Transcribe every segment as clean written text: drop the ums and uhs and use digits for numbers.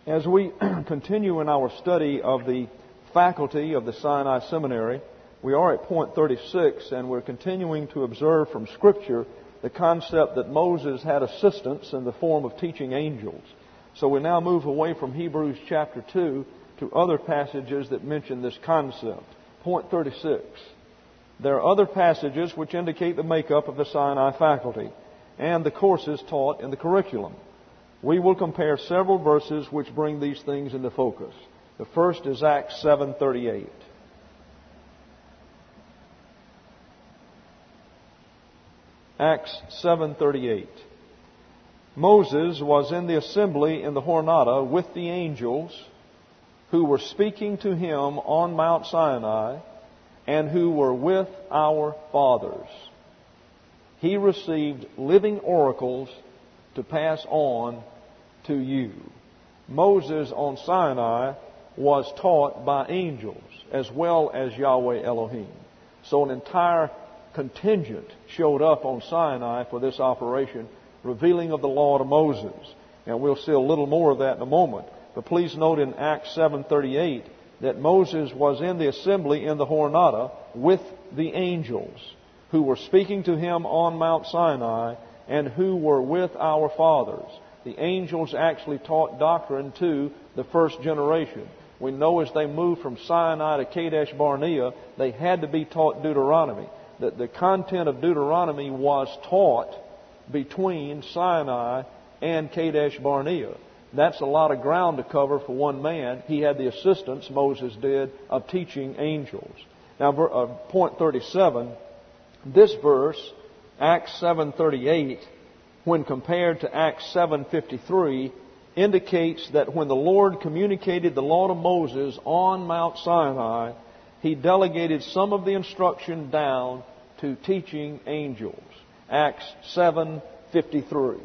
As we continue in our study of the faculty of the Sinai Seminary, we are at point 36, and we're continuing to observe from Scripture the concept that Moses had assistants in the form of teaching angels. So we now move away from Hebrews chapter 2 to other passages that mention this concept. Point 36. There are other passages which indicate the makeup of the Sinai faculty and the courses taught in the curriculum. We will compare several verses which bring these things into focus. The first is Acts 7:38. Acts 7:38. Moses was in the assembly in the Hornada with the angels who were speaking to him on Mount Sinai and who were with our fathers. He received living oracles to pass on to you. Moses on Sinai was taught by angels as well as Yahweh Elohim. So an entire contingent showed up on Sinai for this operation, revealing of the law to Moses. And we'll see a little more of that in a moment. But please note in Acts 7:38 that Moses was in the assembly in the Hornada with the angels who were speaking to him on Mount Sinai and who were with our fathers. The angels actually taught doctrine to the first generation. We know as they moved from Sinai to Kadesh Barnea, they had to be taught Deuteronomy. That the content of Deuteronomy was taught between Sinai and Kadesh Barnea. That's a lot of ground to cover for one man. He had the assistance, Moses did, of teaching angels. Now, point 37, this verse, Acts 7:38, when compared to Acts 7:53, indicates that when the Lord communicated the law to Moses on Mount Sinai, He delegated some of the instruction down to teaching angels. Acts 7:53.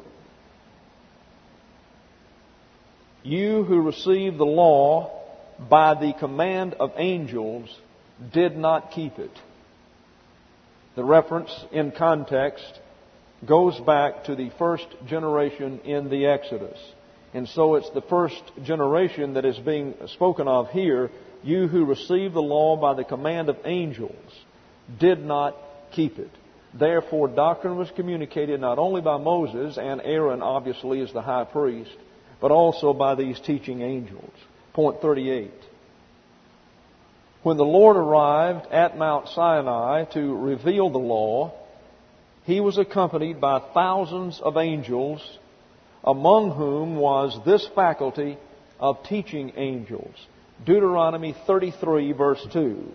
You who received the law by the command of angels did not keep it. The reference in context goes back to the first generation in the Exodus. And so it's the first generation that is being spoken of here. You who received the law by the command of angels did not keep it. Therefore, doctrine was communicated not only by Moses, and Aaron obviously is the high priest, but also by these teaching angels. Point 38. When the Lord arrived at Mount Sinai to reveal the law, He was accompanied by thousands of angels, among whom was this faculty of teaching angels. Deuteronomy 33, verse 2.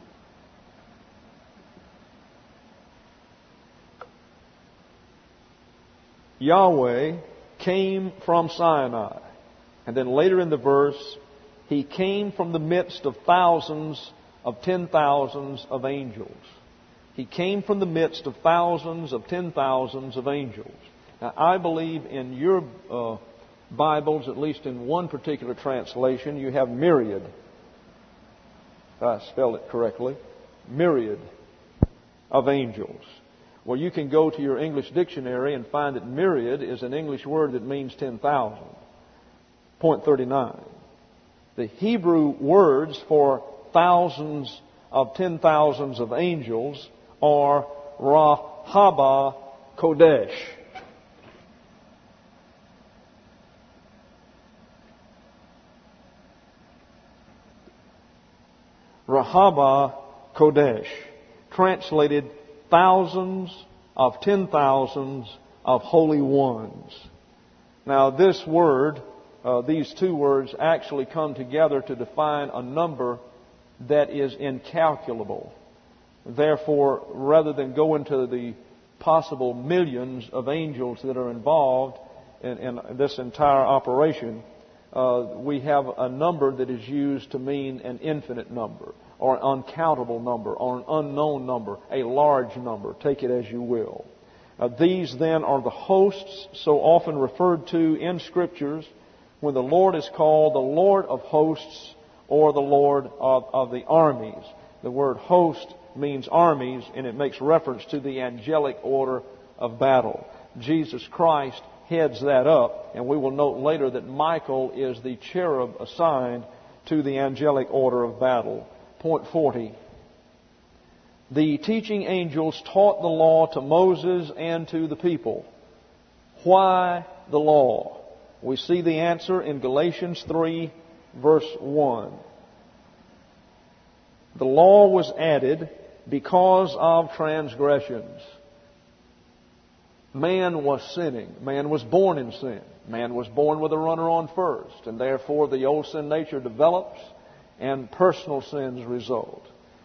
Yahweh came from Sinai. And then later in the verse, He came from the midst of thousands of 10,000s of angels. He came from the midst of thousands of 10,000s of angels. Now, I believe in your Bibles, at least in one particular translation, you have myriad. If I spelled it correctly. Myriad of angels. Well, you can go to your English dictionary and find that myriad is an English word that means 10,000. Point 39. The Hebrew words for thousands of 10,000s of angels are Rahaba Kodesh. Rahaba Kodesh, translated thousands of 10,000s of holy ones. Now this word, these two words actually come together to define a number that is incalculable. Therefore, rather than go into the possible millions of angels that are involved in this entire operation, we have a number that is used to mean an infinite number, or an uncountable number, or an unknown number, a large number. Take it as you will. These then are the hosts so often referred to in Scriptures when the Lord is called the Lord of hosts or the Lord of the armies. The word host means armies, and it makes reference to the angelic order of battle. Jesus Christ heads that up. And we will note later that Michael is the cherub assigned to the angelic order of battle. Point 40. The teaching angels taught the law to Moses and to the people. Why the law? We see the answer in Galatians 3, verse 1. The law was added because of transgressions. Man was sinning. Man was born in sin. Man was born with a runner on first. And therefore the old sin nature develops and personal sins result.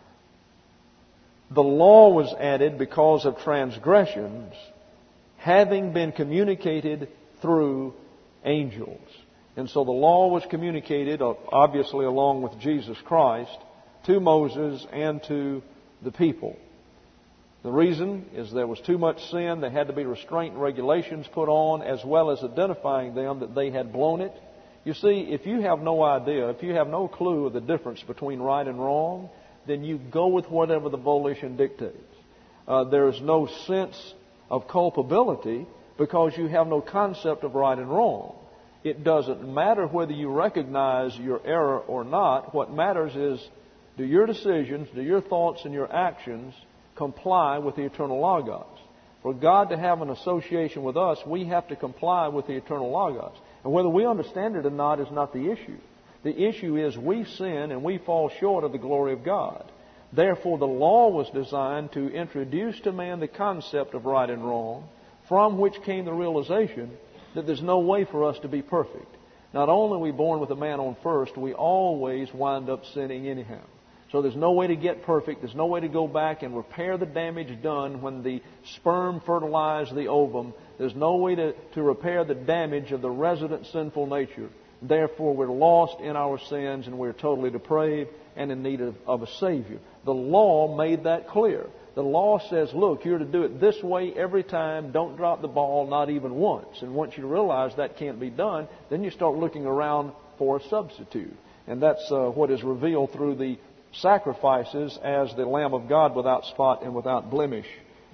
The law was added because of transgressions, having been communicated through angels. And so the law was communicated, obviously along with Jesus Christ, to Moses and to the people. The reason is there was too much sin. There had to be restraint and regulations put on, as well as identifying them that they had blown it. You see, if you have no idea, if you have no clue of the difference between right and wrong, then you go with whatever the volition dictates. There is no sense of culpability because you have no concept of right and wrong. It doesn't matter whether you recognize your error or not. What matters is, do your decisions, do your thoughts and your actions comply with the eternal Logos? For God to have an association with us, we have to comply with the eternal Logos. And whether we understand it or not is not the issue. The issue is we sin and we fall short of the glory of God. Therefore, the law was designed to introduce to man the concept of right and wrong, from which came the realization that there's no way for us to be perfect. Not only are we born with a man on first, we always wind up sinning anyhow. So there's no way to get perfect. There's no way to go back and repair the damage done when the sperm fertilized the ovum. There's no way to repair the damage of the resident sinful nature. Therefore, we're lost in our sins and we're totally depraved and in need of a Savior. The law made that clear. The law says, look, you're to do it this way every time. Don't drop the ball, not even once. And once you realize that can't be done, then you start looking around for a substitute. And that's what is revealed through the sacrifices as the Lamb of God without spot and without blemish.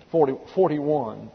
41.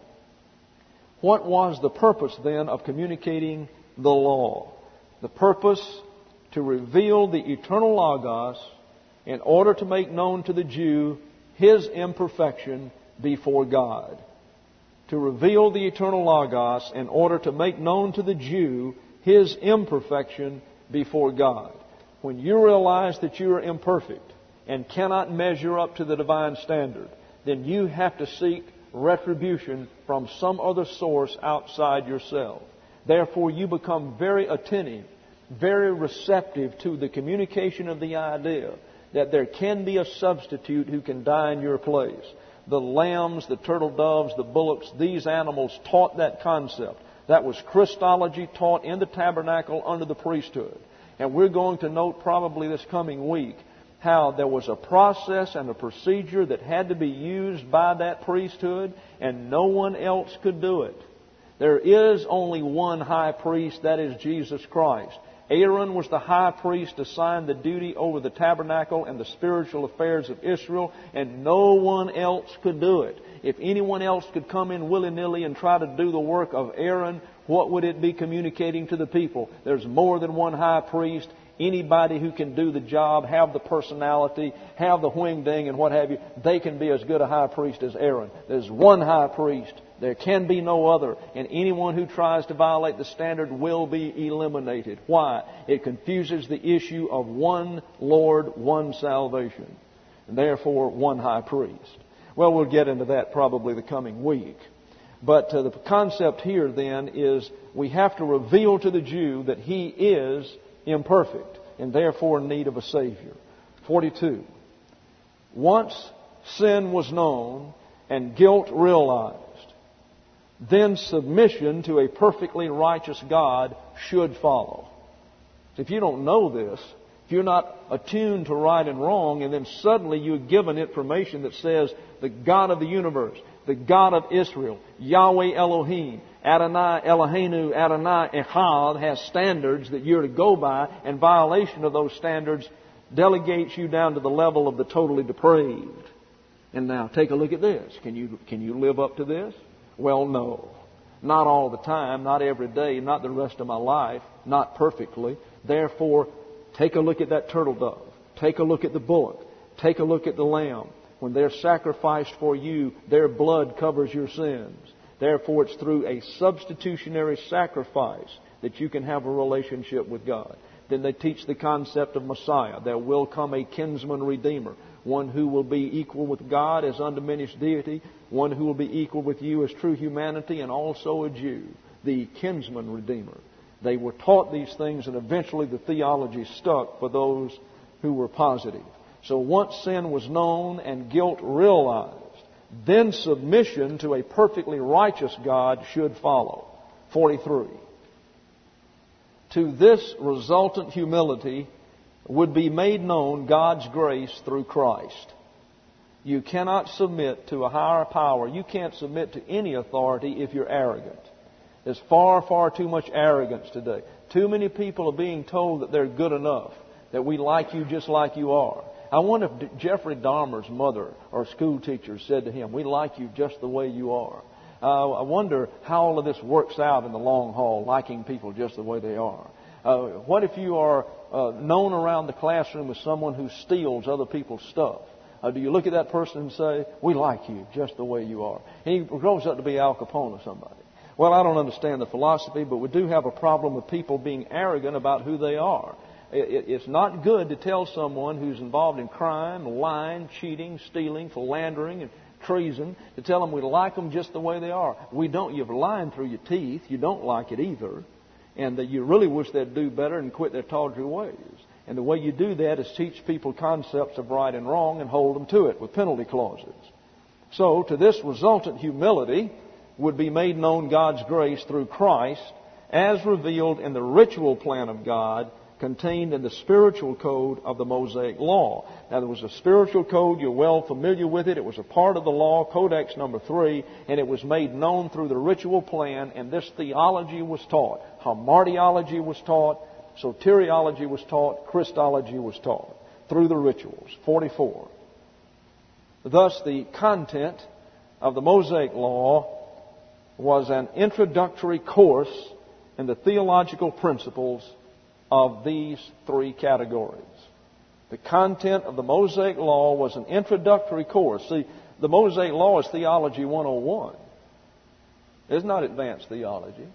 What was the purpose then of communicating the law? The purpose to reveal the eternal Logos in order to make known to the Jew his imperfection before God. To reveal the eternal Logos in order to make known to the Jew his imperfection before God. When you realize that you are imperfect and cannot measure up to the divine standard, then you have to seek retribution from some other source outside yourself. Therefore, you become very attentive, very receptive to the communication of the idea that there can be a substitute who can die in your place. The lambs, the turtle doves, the bullocks, these animals taught that concept. That was Christology taught in the tabernacle under the priesthood. And we're going to note probably this coming week how there was a process and a procedure that had to be used by that priesthood, and no one else could do it. There is only one high priest, that is Jesus Christ. Aaron was the high priest assigned the duty over the tabernacle and the spiritual affairs of Israel, and no one else could do it. If anyone else could come in willy-nilly and try to do the work of Aaron, what would it be communicating to the people? There's more than one high priest. Anybody who can do the job, have the personality, have the wing-ding and what have you, they can be as good a high priest as Aaron. There's one high priest. There can be no other. And anyone who tries to violate the standard will be eliminated. Why? It confuses the issue of one Lord, one salvation. And therefore, one high priest. Well, we'll get into that probably the coming week. But the concept here then is we have to reveal to the Jew that he is imperfect and therefore in need of a Savior. 42. Once sin was known and guilt realized, then submission to a perfectly righteous God should follow. If you don't know this, if you're not attuned to right and wrong, and then suddenly you're given information that says the God of the universe, the God of Israel, Yahweh Elohim, Adonai Eloheinu, Adonai Echad, has standards that you're to go by, and violation of those standards delegates you down to the level of the totally depraved. And now take a look at this. Can you live up to this? Well, no. Not all the time, not every day, not the rest of my life, not perfectly. Therefore, take a look at that turtle dove. Take a look at the bullock. Take a look at the lamb. When they're sacrificed for you, their blood covers your sins. Therefore, it's through a substitutionary sacrifice that you can have a relationship with God. Then they teach the concept of Messiah. There will come a kinsman redeemer, one who will be equal with God as undiminished deity, one who will be equal with you as true humanity, and also a Jew, the kinsman redeemer. They were taught these things, and eventually the theology stuck for those who were positive. So once sin was known and guilt realized, then submission to a perfectly righteous God should follow. 43. To this resultant humility would be made known God's grace through Christ. You cannot submit to a higher power. You can't submit to any authority if you're arrogant. There's far, far too much arrogance today. Too many people are being told that they're good enough, that we like you just like you are. I wonder if Jeffrey Dahmer's mother or school teacher said to him, "We like you just the way you are." I wonder how all of this works out in the long haul, liking people just the way they are. What if you are known around the classroom as someone who steals other people's stuff? Do you look at that person and say, "We like you just the way you are"? And he grows up to be Al Capone or somebody. Well, I don't understand the philosophy, but we do have a problem with people being arrogant about who they are. It's not good to tell someone who's involved in crime, lying, cheating, stealing, philandering, and treason, to tell them we like them just the way they are. We don't. You're lying through your teeth. You don't like it either. And that you really wish they'd do better and quit their tawdry ways. And the way you do that is teach people concepts of right and wrong and hold them to it with penalty clauses. So, to this resultant humility would be made known God's grace through Christ as revealed in the ritual plan of God contained in the spiritual code of the Mosaic Law. Now, there was a spiritual code. You're well familiar with it. It was a part of the law, Codex number 3, and it was made known through the ritual plan, and this theology was taught. Hamartiology was taught. Soteriology was taught. Christology was taught through the rituals. 44. Thus, the content of the Mosaic Law was an introductory course in the theological principles of these 3 categories. The content of the Mosaic Law was an introductory course. See, the Mosaic Law is Theology 101. It's not advanced theology.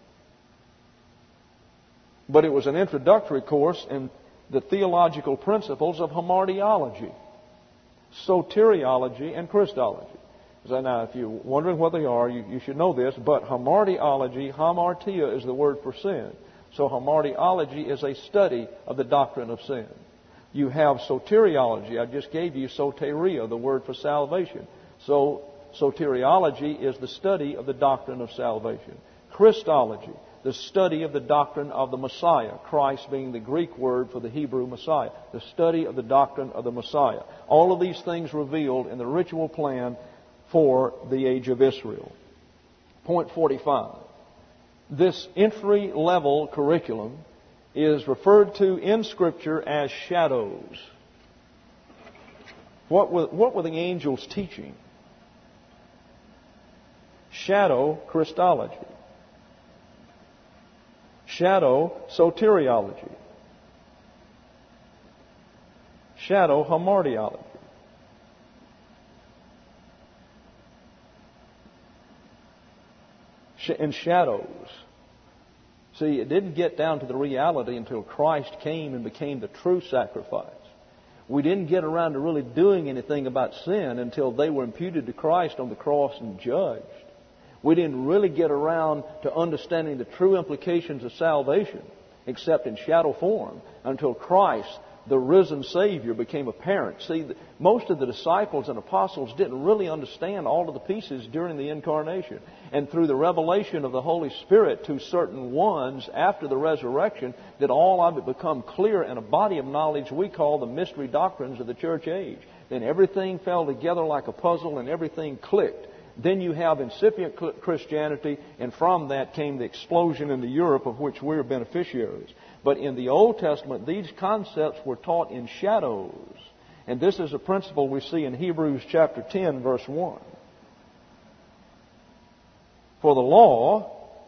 But it was an introductory course in the theological principles of hamartiology, soteriology, and Christology. So now, if you're wondering what they are, you should know this. But hamartiology, hamartia is the word for sin. So hamartiology is a study of the doctrine of sin. You have soteriology. I just gave you soteria, the word for salvation. So soteriology is the study of the doctrine of salvation. Christology, the study of the doctrine of the Messiah. Christ being the Greek word for the Hebrew Messiah. The study of the doctrine of the Messiah. All of these things revealed in the ritual plan for the age of Israel. Point 45. This entry-level curriculum is referred to in Scripture as shadows. What were the angels teaching? Shadow Christology. Shadow soteriology. Shadow hamartiology. In shadows. See, it didn't get down to the reality until Christ came and became the true sacrifice. We didn't get around to really doing anything about sin until they were imputed to Christ on the cross and judged. We didn't really get around to understanding the true implications of salvation, except in shadow form, until Christ, the risen Savior, became apparent. See, most of the disciples and apostles didn't really understand all of the pieces during the incarnation. And through the revelation of the Holy Spirit to certain ones after the resurrection, did all of it become clear in a body of knowledge we call the mystery doctrines of the church age. Then everything fell together like a puzzle and everything clicked. Then you have incipient Christianity, and from that came the explosion into Europe of which we're beneficiaries. But in the Old Testament, these concepts were taught in shadows. And this is a principle we see in Hebrews chapter 10, verse 1. For the law,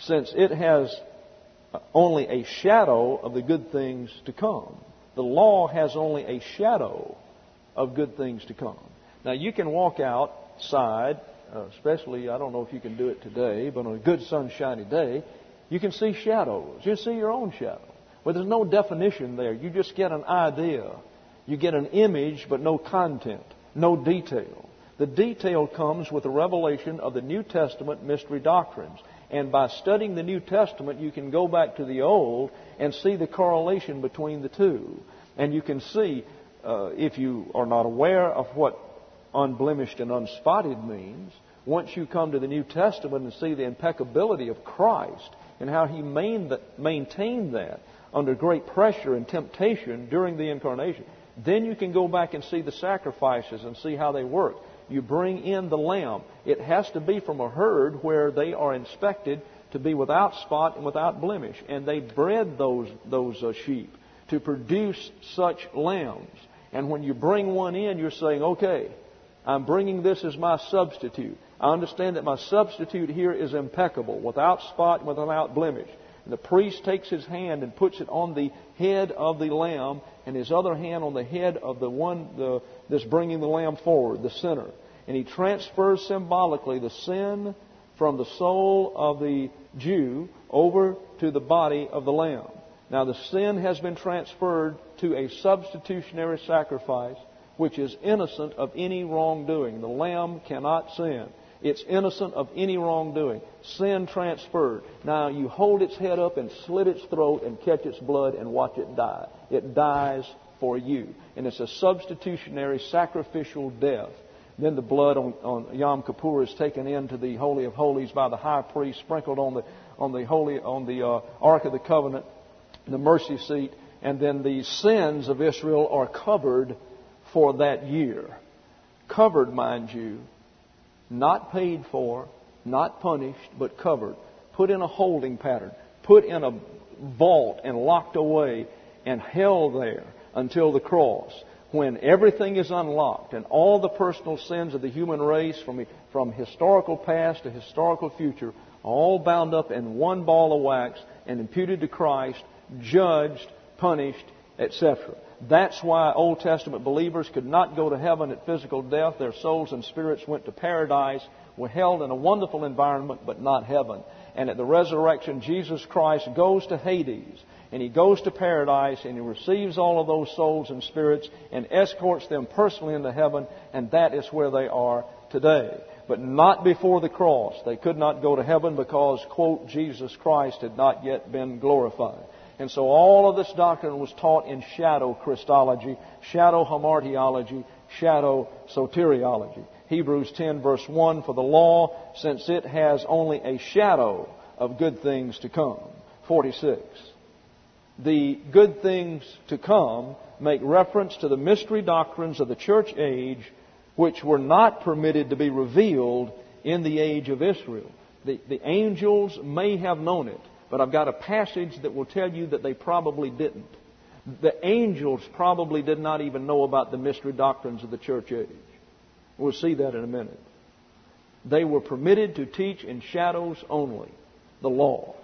since it has only a shadow of the good things to come. The law has only a shadow of good things to come. Now, you can walk outside, especially, I don't know if you can do it today, but on a good sunshiny day, you can see shadows. You see your own shadow. But there's no definition there. You just get an idea. You get an image, but no content, no detail. The detail comes with the revelation of the New Testament mystery doctrines. And by studying the New Testament, you can go back to the Old and see the correlation between the two. And you can see, if you are not aware of what unblemished and unspotted means, once you come to the New Testament and see the impeccability of Christ and how He maintained that under great pressure and temptation during the Incarnation, then you can go back and see the sacrifices and see how they work. You bring in the lamb. It has to be from a herd where they are inspected to be without spot and without blemish. And they bred those sheep to produce such lambs. And when you bring one in, you're saying, okay, I'm bringing this as my substitute. I understand that my substitute here is impeccable, without spot and without blemish. And the priest takes his hand and puts it on the head of the lamb, and his other hand on the head of the one that's bringing the lamb forward, the sinner. And he transfers symbolically the sin from the soul of the Jew over to the body of the lamb. Now, the sin has been transferred to a substitutionary sacrifice which is innocent of any wrongdoing. The lamb cannot sin. It's innocent of any wrongdoing. Sin transferred. Now you hold its head up and slit its throat and catch its blood and watch it die. It dies for you. And it's a substitutionary sacrificial death. Then the blood on Yom Kippur is taken into the Holy of Holies by the high priest, sprinkled on the Ark of the Covenant, the mercy seat, and then the sins of Israel are covered for that year. Covered, mind you. Not paid for, not punished, but covered. Put in a holding pattern. Put in a vault and locked away and held there until the cross, when everything is unlocked and all the personal sins of the human race from historical past to historical future, all bound up in one ball of wax and imputed to Christ, judged, punished, etc. That's why Old Testament believers could not go to heaven at physical death. Their souls and spirits went to paradise, were held in a wonderful environment, but not heaven. And at the resurrection, Jesus Christ goes to Hades, and He goes to paradise, and He receives all of those souls and spirits and escorts them personally into heaven, and that is where they are today. But not before the cross. They could not go to heaven because, quote, Jesus Christ had not yet been glorified. And so all of this doctrine was taught in shadow Christology, shadow hamartiology, shadow soteriology. Hebrews 10 verse 1, for the law, since it has only a shadow of good things to come. 46. The good things to come make reference to the mystery doctrines of the church age, which were not permitted to be revealed in the age of Israel. The angels may have known it, but I've got a passage that will tell you that they probably didn't. The angels probably did not even know about the mystery doctrines of the church age. We'll see that in a minute. They were permitted to teach in shadows only, the law.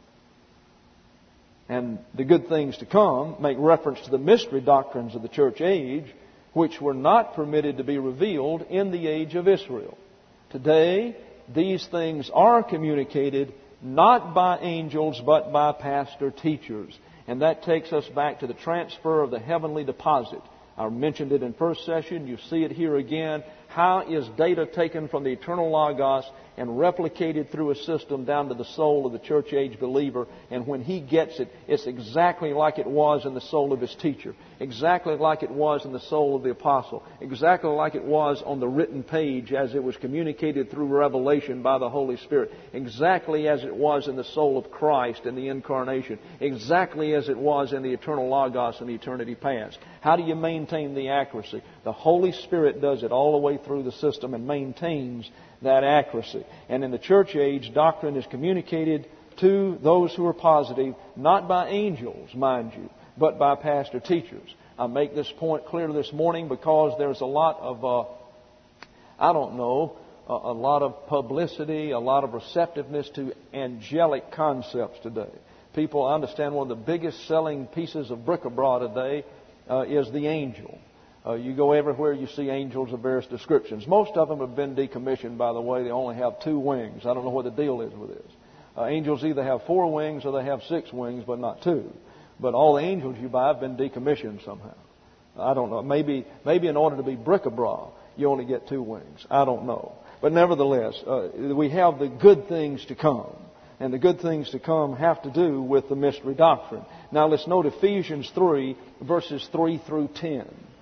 And the good things to come make reference to the mystery doctrines of the church age, which were not permitted to be revealed in the age of Israel. Today, these things are communicated not by angels, but by pastor teachers. And that takes us back to the transfer of the heavenly deposit. I mentioned it in first session. You see it here again. How is data taken from the eternal Logos and replicated through a system down to the soul of the church age believer? And when he gets it, it's exactly like it was in the soul of his teacher. Exactly like it was in the soul of the apostle. Exactly like it was on the written page as it was communicated through revelation by the Holy Spirit. Exactly as it was in the soul of Christ in the incarnation. Exactly as it was in the eternal Logos in eternity past. How do you maintain the accuracy? The Holy Spirit does it all the way through the system and maintains that accuracy. And in the church age, doctrine is communicated to those who are positive, not by angels, mind you, but by pastor teachers. I make this point clear this morning because there's a lot of, a lot of publicity, a lot of receptiveness to angelic concepts today. People understand one of the biggest selling pieces of bric-a-brac today is the angel. You go everywhere, you see angels of various descriptions. Most of them have been decommissioned, by the way. They only have 2 wings. I don't know what the deal is with this. Angels either have 4 wings or they have 6 wings, but not 2. But all the angels you buy have been decommissioned somehow. I don't know. Maybe in order to be bric-a-brac, you only get 2 wings. I don't know. But nevertheless, we have the good things to come. And the good things to come have to do with the mystery doctrine. Now let's note Ephesians 3, verses 3 through 10.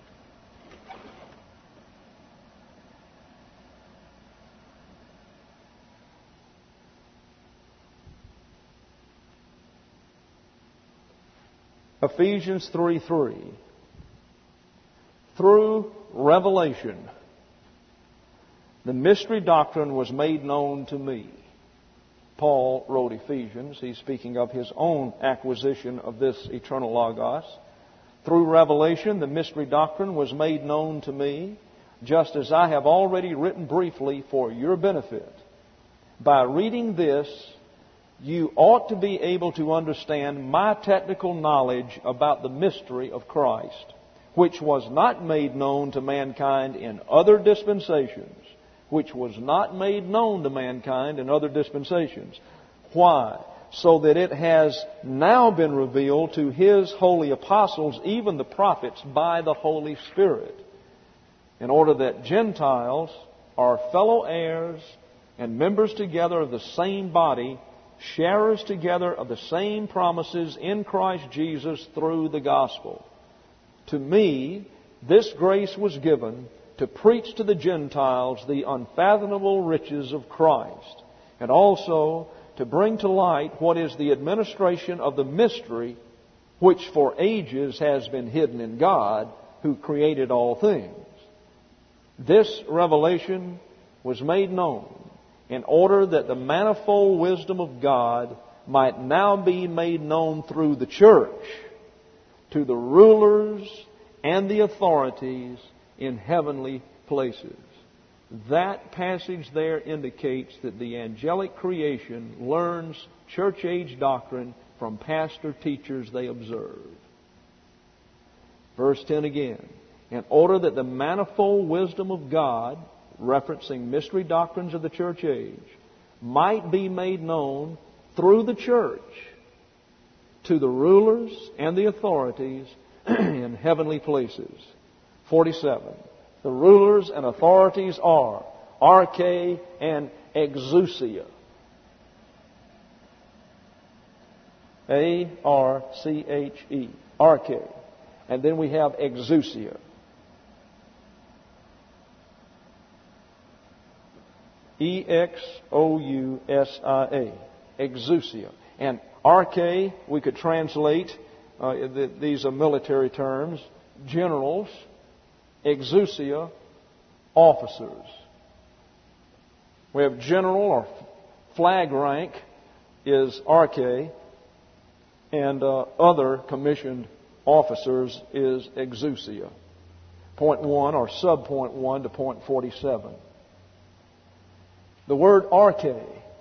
Ephesians 3:3. Through revelation, the mystery doctrine was made known to me. Paul wrote Ephesians. He's speaking of his own acquisition of this eternal Logos. Through revelation, the mystery doctrine was made known to me, just as I have already written briefly for your benefit. By reading this, you ought to be able to understand my technical knowledge about the mystery of Christ, which was not made known to mankind in other dispensations. Which was not made known to mankind in other dispensations. Why? So that it has now been revealed to His holy apostles, even the prophets, by the Holy Spirit, in order that Gentiles are fellow heirs and members together of the same body, sharers together of the same promises in Christ Jesus through the gospel. To me, this grace was given to preach to the Gentiles the unfathomable riches of Christ, and also to bring to light what is the administration of the mystery which for ages has been hidden in God, who created all things. This revelation was made known in order that the manifold wisdom of God might now be made known through the church to the rulers and the authorities in heavenly places. That passage there indicates that the angelic creation learns church age doctrine from pastor teachers they observe. Verse 10 again. In order that the manifold wisdom of God, referencing mystery doctrines of the church age, might be made known through the church to the rulers and the authorities in heavenly places. 47. The rulers and authorities are arche and exousia. A-R-C-H-E. Arche. And then we have exousia. E-X-O-U-S-I-A. Exousia. And arche, we could translate, these are military terms, generals. Exousia, officers. We have general or flag rank is arche, and other commissioned officers is exousia. Point 1 or sub-point 1 to point 47. The word arche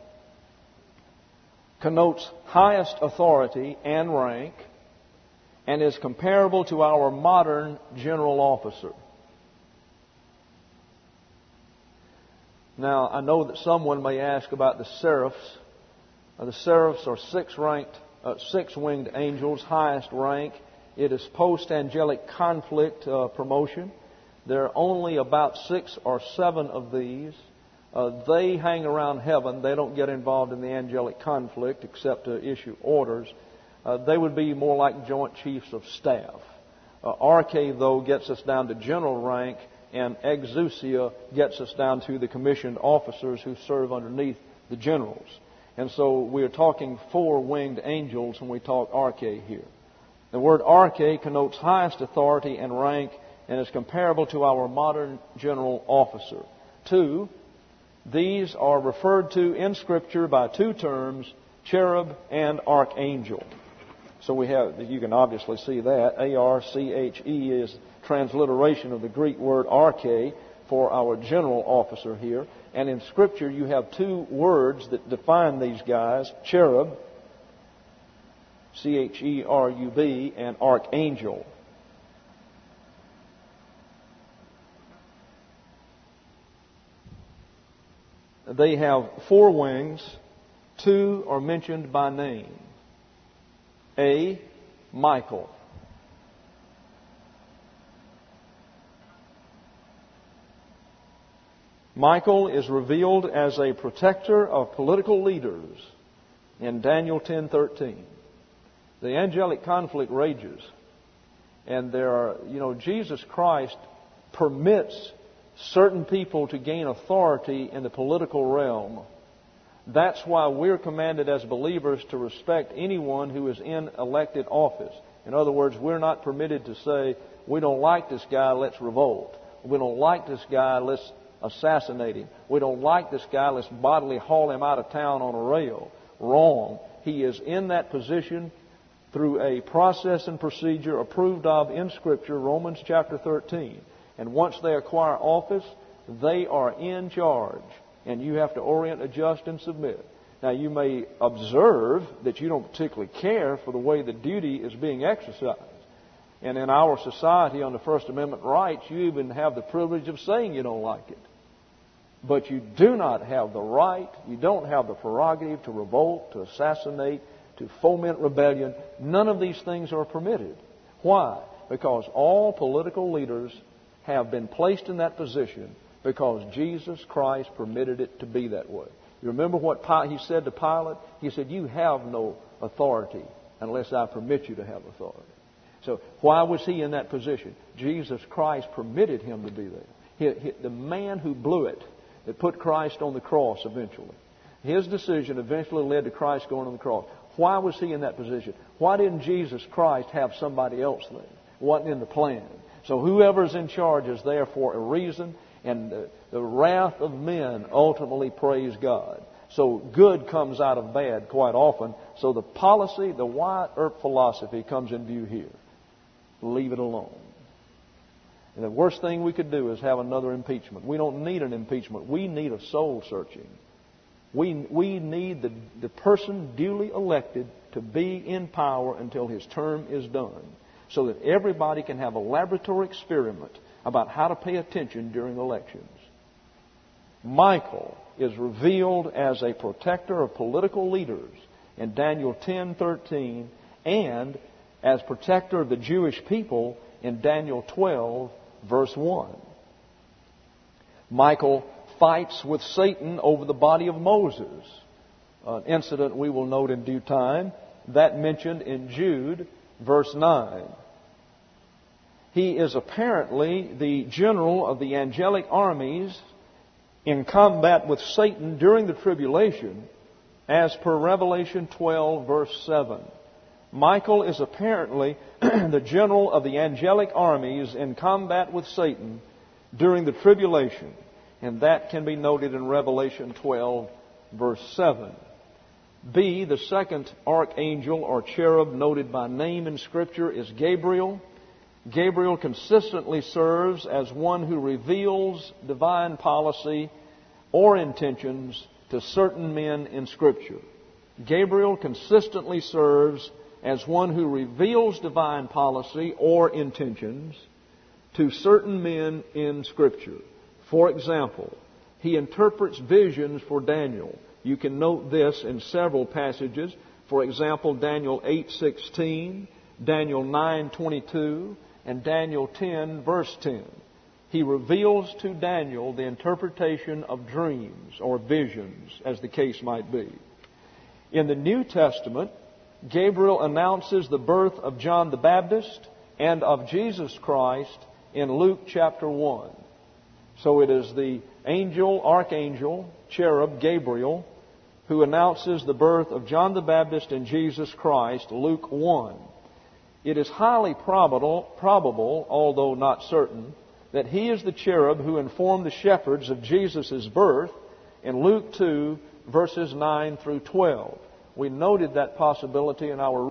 connotes highest authority and rank and is comparable to our modern general officer. Now, I know that someone may ask about the seraphs. The seraphs are six-winged angels, highest rank. It is post-angelic conflict promotion. There are only about 6 or 7 of these. They hang around heaven. They don't get involved in the angelic conflict except to issue orders. They would be more like joint chiefs of staff. Arche, though, gets us down to general rank, and exousia gets us down to the commissioned officers who serve underneath the generals. And so we are talking 4-winged angels when we talk arche here. The word arche connotes highest authority and rank and is comparable to our modern general officer. 2, these are referred to in Scripture by 2 terms, cherub and archangel. So we have, you can obviously see that. A-R-C-H-E is transliteration of the Greek word arche. for our general officer here. And in Scripture, you have two words that define these guys: cherub, C-H-E-R-U-B, and archangel. They have 4 wings. 2 are mentioned by name. A, Michael. Michael is revealed as a protector of political leaders in Daniel 10:13. The angelic conflict rages, and Jesus Christ permits certain people to gain authority in the political realm. That's why we're commanded as believers to respect anyone who is in elected office. In other words, we're not permitted to say, we don't like this guy, let's revolt. We don't like this guy, let's assassinate him. We don't like this guy, let's bodily haul him out of town on a rail. Wrong. He is in that position through a process and procedure approved of in Scripture, Romans chapter 13. And once they acquire office, they are in charge. And you have to orient, adjust, and submit. Now, you may observe that you don't particularly care for the way the duty is being exercised. And in our society, on the First Amendment rights, you even have the privilege of saying you don't like it. But you do not have the right, you don't have the prerogative to revolt, to assassinate, to foment rebellion. None of these things are permitted. Why? Because all political leaders have been placed in that position because Jesus Christ permitted it to be that way. You remember what He said to Pilate? He said, you have no authority unless I permit you to have authority. So why was He in that position? Jesus Christ permitted Him to be there. The man who blew it, that put Christ on the cross eventually, his decision eventually led to Christ going on the cross. Why was He in that position? Why didn't Jesus Christ have somebody else there? It wasn't in the plan. So whoever's in charge is there for a reason, and the wrath of men ultimately praise God. So good comes out of bad quite often. So the policy, the Wyatt Earp philosophy comes in view here. Leave it alone. And the worst thing we could do is have another impeachment. We don't need an impeachment. We need a soul searching. We need the person duly elected to be in power until his term is done, so that everybody can have a laboratory experiment about how to pay attention during elections. Michael is revealed as a protector of political leaders in Daniel 10:13, and as protector of the Jewish people in Daniel 12, verse 1. Michael fights with Satan over the body of Moses, an incident we will note in due time, that mentioned in Jude, verse 9. He is apparently the general of the angelic armies in combat with Satan during the tribulation, as per Revelation 12, verse 7. Michael is apparently the general of the angelic armies in combat with Satan during the tribulation, and that can be noted in Revelation 12, verse 7. B, the second archangel or cherub noted by name in Scripture is Gabriel. Gabriel consistently serves as one who reveals divine policy or intentions to certain men in Scripture. Gabriel consistently serves as one who reveals divine policy or intentions to certain men in Scripture. For example, he interprets visions for Daniel. You can note this in several passages. For example, Daniel 8:16, Daniel 9:22, and Daniel 10, verse 10. He reveals to Daniel the interpretation of dreams or visions, as the case might be. In the New Testament, Gabriel announces the birth of John the Baptist and of Jesus Christ in Luke chapter 1. So it is the archangel, cherub, Gabriel, who announces the birth of John the Baptist and Jesus Christ, Luke 1. It is highly probable, although not certain, that he is the cherub who informed the shepherds of Jesus' birth in Luke 2, verses 9 through 12. We noted that possibility in our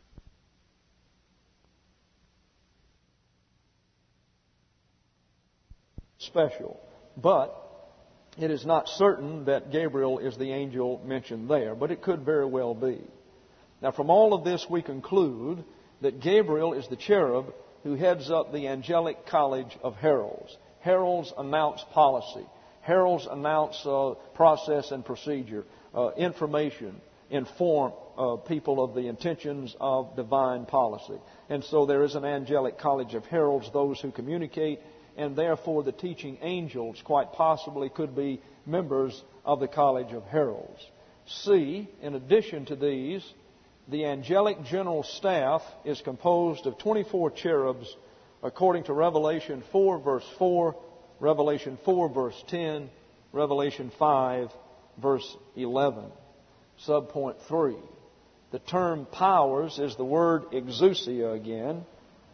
special. But it is not certain that Gabriel is the angel mentioned there, but it could very well be. Now, from all of this, we conclude that Gabriel is the cherub who heads up the angelic college of heralds. Heralds announce policy. Heralds announce process and procedure, information, inform people of the intentions of divine policy. And so there is an angelic college of heralds, those who communicate, and therefore the teaching angels quite possibly could be members of the college of heralds. C, in addition to these, the angelic general staff is composed of 24 cherubs according to Revelation 4 verse 4, Revelation 4 verse 10, Revelation 5 verse 11. Subpoint 3. The term powers is the word exousia again.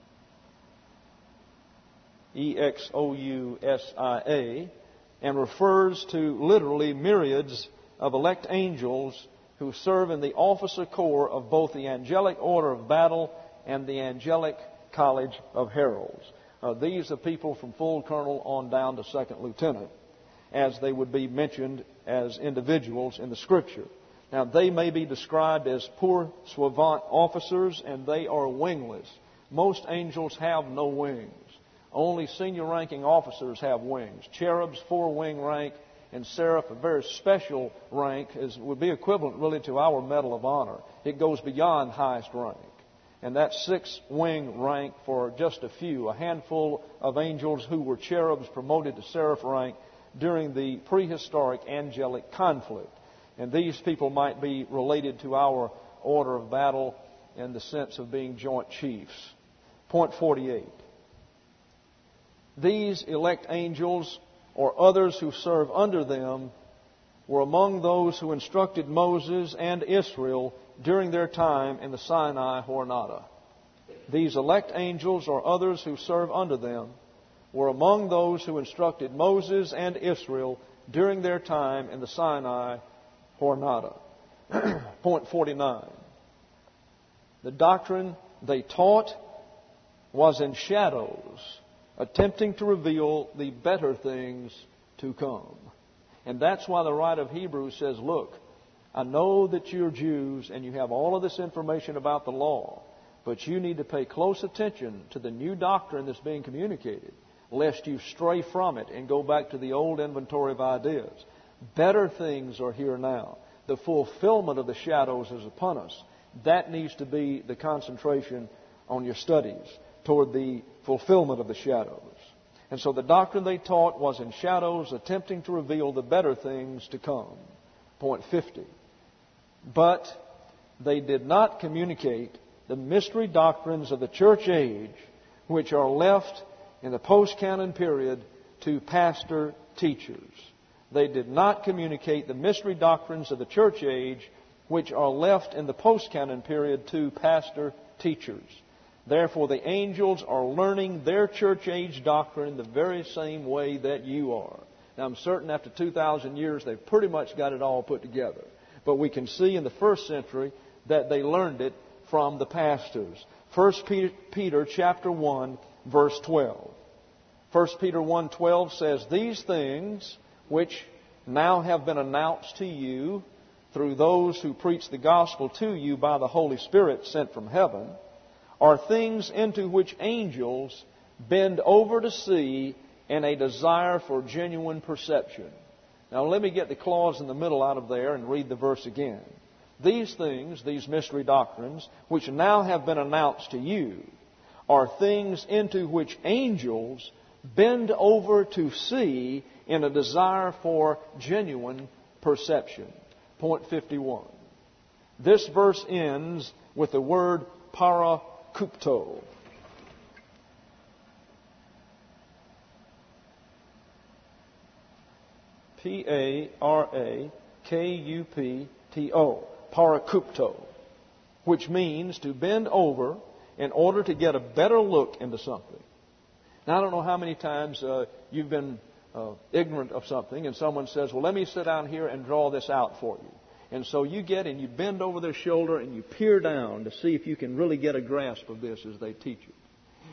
Exousia, and refers to literally myriads of elect angels who serve in the officer corps of both the angelic order of battle and the angelic college of heralds. These are people from full colonel on down to second lieutenant, as they would be mentioned as individuals in the Scripture. Now, they may be described as poursuivant officers, and they are wingless. Most angels have no wings. Only senior ranking officers have wings. Cherubs, 4-wing rank, and seraph, a very special rank, would be equivalent really to our Medal of Honor. It goes beyond highest rank. And that 6-wing rank for just a handful of angels who were cherubs promoted to seraph rank during the prehistoric angelic conflict. And these people might be related to our order of battle in the sense of being joint chiefs. Point 48. These elect angels or others who serve under them were among those who instructed Moses and Israel during their time in the Sinai Hornada. These elect angels or others who serve under them were among those who instructed Moses and Israel during their time in the Sinai Hornada. Point 49. The doctrine they taught was in shadows, attempting to reveal the better things to come. And that's why the writer of Hebrews says, look, I know that you're Jews and you have all of this information about the law, but you need to pay close attention to the new doctrine that's being communicated, lest you stray from it and go back to the old inventory of ideas. Better things are here now. The fulfillment of the shadows is upon us. That needs to be the concentration on your studies, toward the fulfillment of the shadows. And so the doctrine they taught was in shadows, attempting to reveal the better things to come. Point 50. But they did not communicate the mystery doctrines of the church age, which are left in the post-canon period to pastor teachers. They did not communicate the mystery doctrines of the church age, which are left in the post-canon period to pastor teachers. Therefore, the angels are learning their church age doctrine the very same way that you are. Now, I'm certain after 2,000 years, they've pretty much got it all put together. But we can see in the first century that they learned it from the pastors. 1 Peter chapter 1, verse 12. 1 Peter 1:12 says, these things which now have been announced to you through those who preach the gospel to you by the Holy Spirit sent from heaven, are things into which angels bend over to see in a desire for genuine perception. Now let me get the clause in the middle out of there and read the verse again. These things, these mystery doctrines, which now have been announced to you, are things into which angels bend over to see in a desire for genuine perception. Point 51. This verse ends with the word parakupto. Parakupto. Parakupto. Which means to bend over in order to get a better look into something. Now, I don't know how many times you've been ignorant of something and someone says, well, let me sit down here and draw this out for you. And so you get and you bend over their shoulder and you peer down to see if you can really get a grasp of this as they teach you.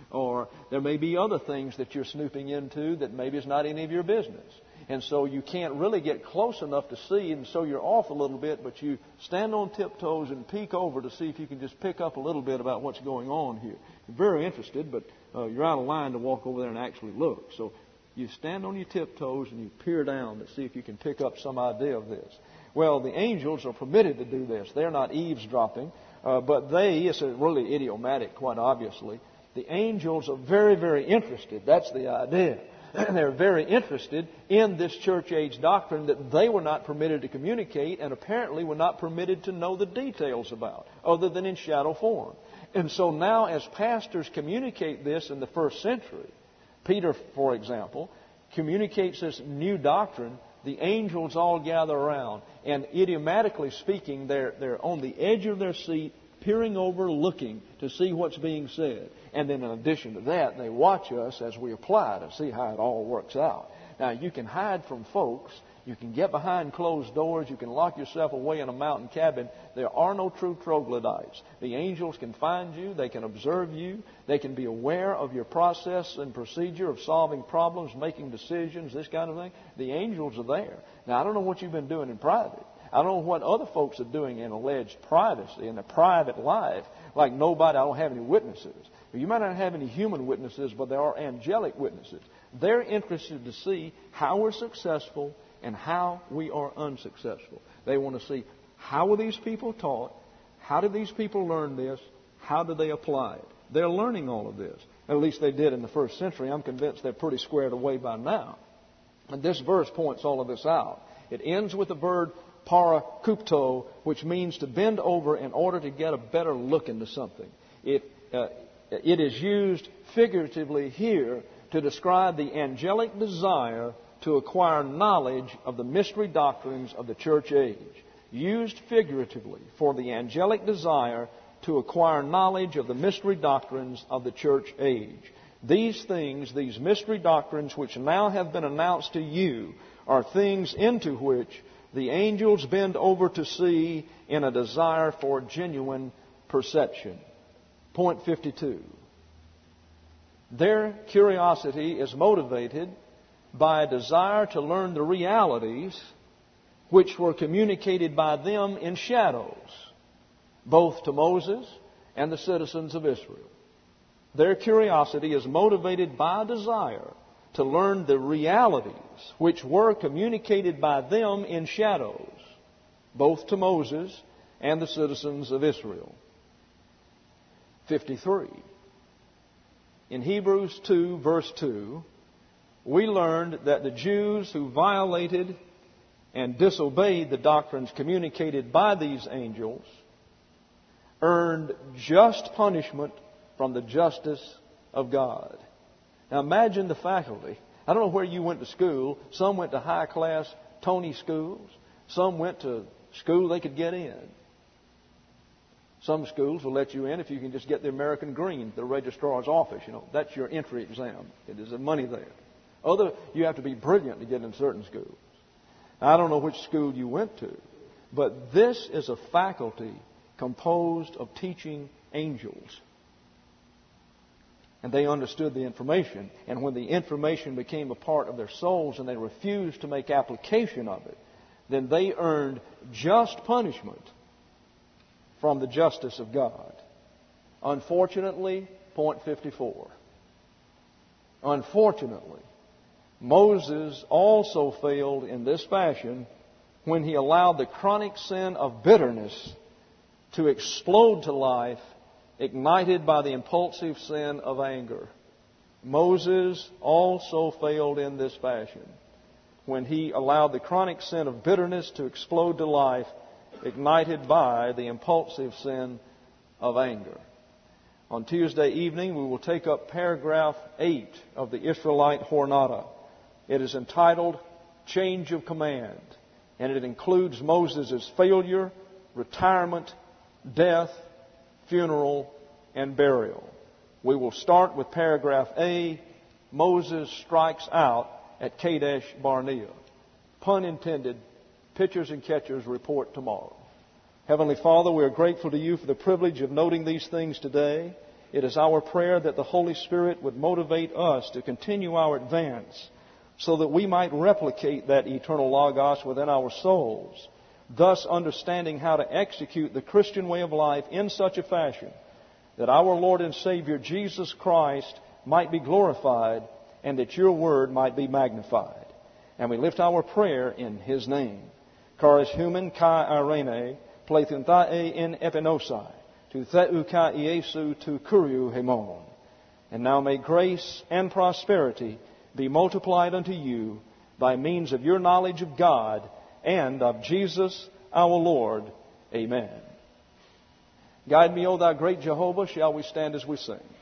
Or there may be other things that you're snooping into that maybe is not any of your business. And so you can't really get close enough to see, and so you're off a little bit, but you stand on tiptoes and peek over to see if you can just pick up a little bit about what's going on here. You're very interested, but you're out of line to walk over there and actually look. So you stand on your tiptoes and you peer down to see if you can pick up some idea of this. Well, the angels are permitted to do this. They're not eavesdropping, but it's really idiomatic, quite obviously. The angels are very, very interested. That's the idea. They're very interested in this church age doctrine that they were not permitted to communicate and apparently were not permitted to know the details about, other than in shadow form. And so now as pastors communicate this in the first century, Peter, for example, communicates this new doctrine, the angels all gather around. And idiomatically speaking, they're on the edge of their seat, peering over, looking to see what's being said. And then in addition to that, they watch us as we apply to see how it all works out. Now, you can hide from folks. You can get behind closed doors. You can lock yourself away in a mountain cabin. There are no true troglodytes. The angels can find you. They can observe you. They can be aware of your process and procedure of solving problems, making decisions, this kind of thing. The angels are there. Now, I don't know what you've been doing in private. I don't know what other folks are doing in alleged privacy, in their private life. Like nobody, I don't have any witnesses. You might not have any human witnesses, but there are angelic witnesses. They're interested to see how we're successful and how we are unsuccessful. They want to see how were these people taught, how did these people learn this, how do they apply it. They're learning all of this. At least they did in the first century. I'm convinced they're pretty squared away by now. And this verse points all of this out. It ends with the verb parakupto, which means to bend over in order to get a better look into something. It is used figuratively here to describe the angelic desire to acquire knowledge of the mystery doctrines of the church age. Used figuratively for the angelic desire to acquire knowledge of the mystery doctrines of the church age. These things, these mystery doctrines which now have been announced to you, are things into which the angels bend over to see in a desire for genuine perception. Point 52. Their curiosity is motivated by a desire to learn the realities which were communicated by them in shadows, both to Moses and the citizens of Israel. Their curiosity is motivated by a desire to learn the realities which were communicated by them in shadows, both to Moses and the citizens of Israel. 53. In Hebrews 2, verse 2, we learned that the Jews who violated and disobeyed the doctrines communicated by these angels earned just punishment from the justice of God. Now imagine the faculty. I don't know where you went to school. Some went to high-class Tony schools. Some went to school they could get in. Some schools will let you in if you can just get the American Green, the registrar's office. You know, that's your entry exam. It is the money there. Other, you have to be brilliant to get in certain schools. Now, I don't know which school you went to, but this is a faculty composed of teaching angels. And they understood the information. And when the information became a part of their souls and they refused to make application of it, then they earned just punishment from the justice of God. Unfortunately, point 54. Unfortunately, Moses also failed in this fashion when he allowed the chronic sin of bitterness to explode to life, ignited by the impulsive sin of anger. Moses also failed in this fashion when he allowed the chronic sin of bitterness to explode to life, ignited by the impulsive sin of anger. On Tuesday evening, we will take up paragraph 8 of the Israelite Jornada. It is entitled Change of Command, and it includes Moses' failure, retirement, death, funeral, and burial. We will start with paragraph A, Moses strikes out at Kadesh Barnea. Pun intended, pitchers and catchers report tomorrow. Heavenly Father, we are grateful to you for the privilege of noting these things today. it is our prayer that the Holy Spirit would motivate us to continue our advance so that we might replicate that eternal Logos within our souls, thus understanding how to execute the Christian way of life in such a fashion that our Lord and Savior Jesus Christ might be glorified and that your word might be magnified. And we lift our prayer in His name. Charis human kai irene, plethun thae in epinosai, to theu kai Iesu to kuriu hemon. And now may grace and prosperity be multiplied unto you by means of your knowledge of God and of Jesus our Lord. Amen. Guide me, O thou great Jehovah. Shall we stand as we sing?